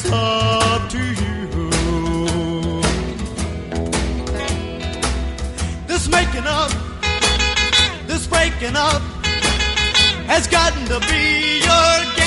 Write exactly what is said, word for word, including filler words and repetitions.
it's up to you. This making up, this breaking up has gotten to be your game.